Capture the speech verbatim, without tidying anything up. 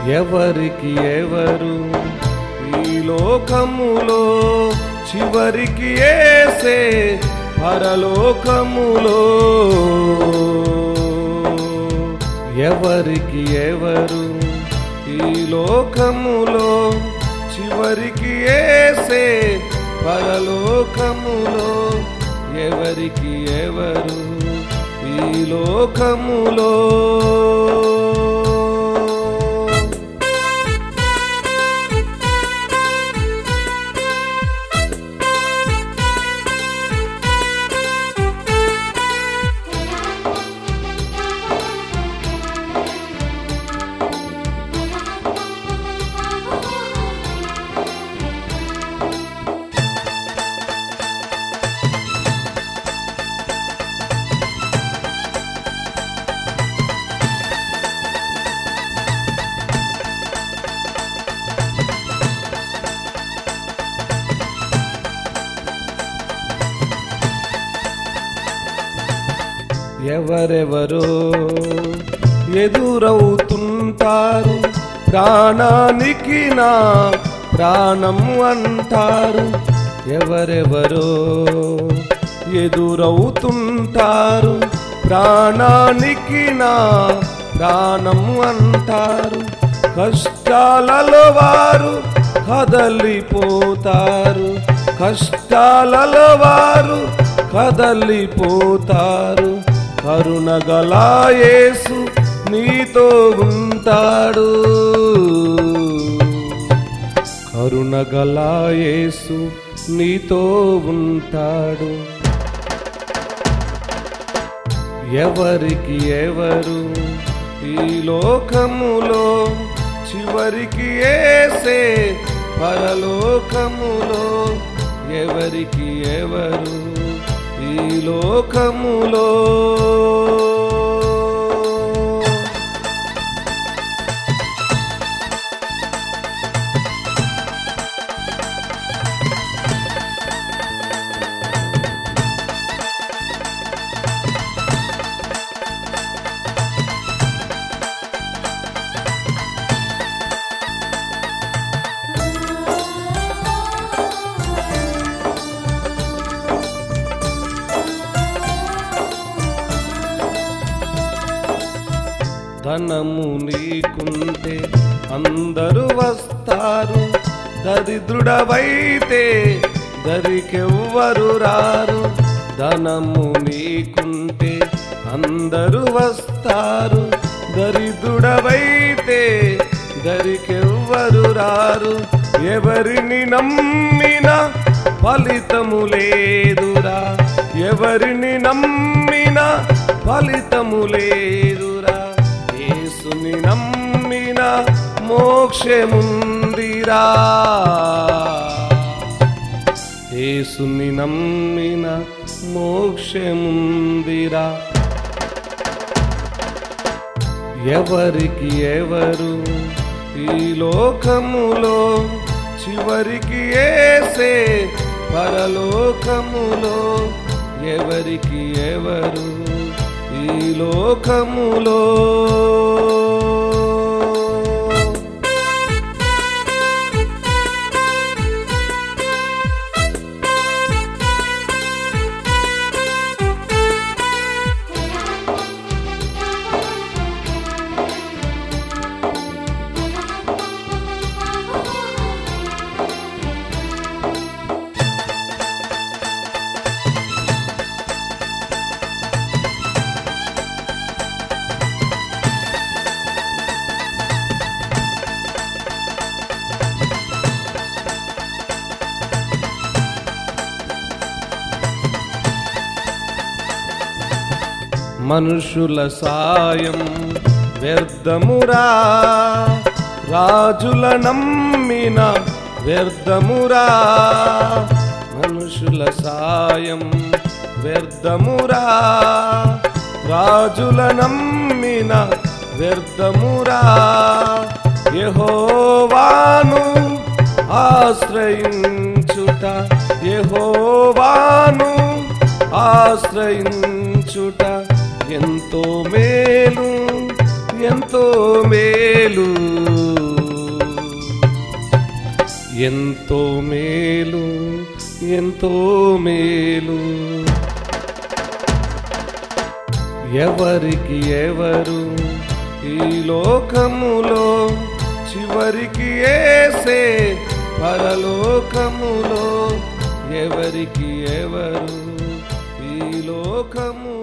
ఎవరికి ఎవరు ఈ లోకములో చివరికి యేసే పరలోకములో. ఎవరికి ఎవరు ఈ లోకములో చివరికి యేసే పరలోకములో. ఎవరికి ఎవరు ఈ లోకములో. ఎవరెవరో ఎదురవుతుంటారు, ప్రాణానికి నా ప్రాణం అంటారు. ఎవరెవరో ఎదురవుతుంటారు, ప్రాణానికి నా ప్రాణం అంటారు. కష్టాలలో వారు కదలిపోతారు, కష్టాలలో వారు కదలిపోతారు. కరుణగల యేసు నీతో ఉంటాడు, కరుణగల యేసు నీతో ఉంటాడు. ఎవరికి ఎవరు ఈ లోకములో చివరికి యేసే పరలోకములో. ఎవరికి ఎవరు ఈ లోకములో. ధనము నీకుంటే అందరూ వస్తారు, దరిద్రుడవైతే దరికెవ్వరు రారు. ధనము నీకుంటే అందరూ వస్తారు, దరిద్రుడవైతే దరికెవ్వరు రారు. ఎవరిని నమ్మినా ఫలితము లేదురా, ఎవరిని నమ్మినా ఫలితము లేదురా. యేసుని నమ్మిన మోక్షముందిరా, యేసుని నమ్మిన మోక్షముందిరా. ఎవరికి ఎవరు ఈ లోకములో చివరికి యేసే పరలోకములో. ఎవరికి ఎవరు ఈ లోకములో. మనుషుల సాయం వ్యర్థమురా, రాజుల నమ్మిన వ్యర్థమురా. మనుషుల సాయం వ్యర్థమురా, రాజుల నమ్మిన వ్యర్థమురా. యెహోవాను ఆశ్రయించుట, యెహోవాను ఆశ్రయించుట ఎంతో మేలు, ఎంతో మేలు. ఎంతో మేలు ఎంతో మేలు. ఎవరికి ఎవరు ఈ లోకములో, చివరికి యేసే పరలోకములో. ఎవరికి ఎవరు ఈ లోకము